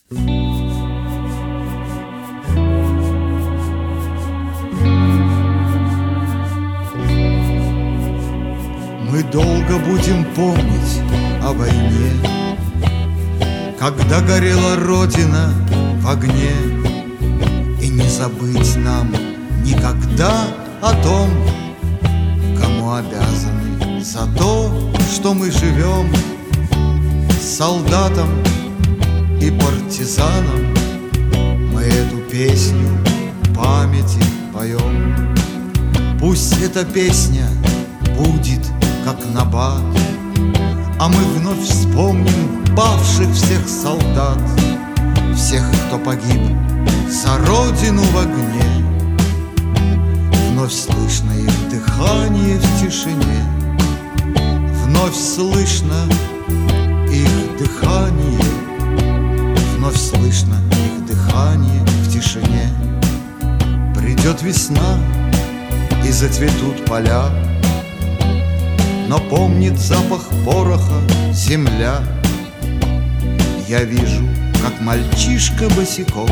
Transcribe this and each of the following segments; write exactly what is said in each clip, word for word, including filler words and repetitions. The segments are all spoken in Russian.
Мы долго будем помнить о войне, когда горела Родина в огне. И не забыть нам никогда о том, кому обязаны за то, что мы живем. Солдатам и партизанам мы эту песню памяти поем. Пусть эта песня будет как набат, а мы вновь вспомним павших всех солдат, всех, кто погиб за Родину в огне. Вновь слышно их дыхание в тишине, вновь слышно их дыхание, вновь слышно их дыхание в тишине. Придет весна и зацветут поля, но помнит запах пороха земля. Я вижу, как мальчишка босиком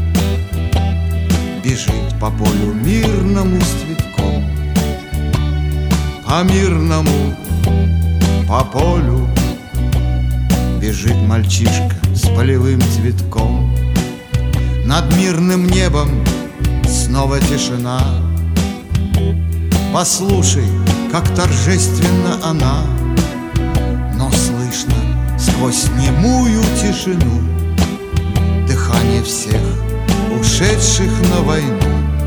бежит по полю мирному с цветком, по мирному, по полю бежит мальчишка с полевым цветком. Над мирным небом снова тишина. Послушай, как торжественно она, но слышно сквозь немую тишину дыхание всех ушедших на войну.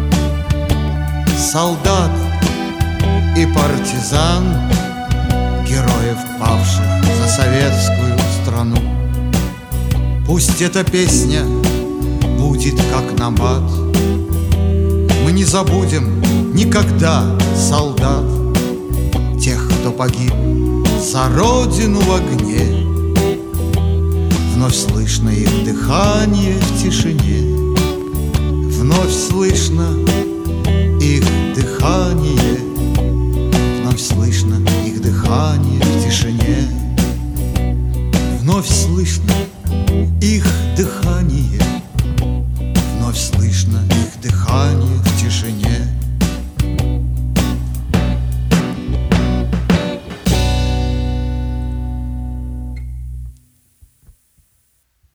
Солдат и партизан, героев, павших за советскую страну. Пусть эта песня будет как набат. Мы не забудем никогда солдат, тех, кто погиб за Родину в огне. Вновь слышно их дыхание в тишине, вновь слышно их дыхание, вновь слышно их дыхание в тишине, вновь слышно